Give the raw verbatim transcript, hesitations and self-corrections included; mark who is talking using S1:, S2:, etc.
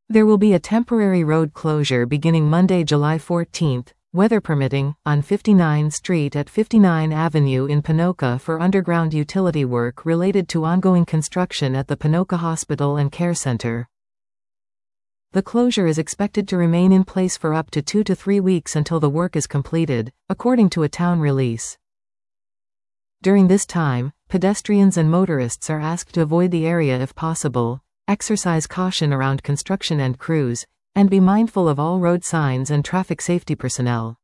S1: There will be a temporary road closure beginning Monday, July fourteenth, weather permitting, on fifty-ninth Street at fifty-ninth Avenue in Ponoka for underground utility work related to ongoing construction at the Ponoka Hospital and Care Center. The closure is expected to remain in place for up to two to three weeks until the work is completed, according to a town release. During this time, pedestrians and motorists are asked to avoid the area if possible, exercise caution around construction and crews, and be mindful of all road signs and traffic safety personnel.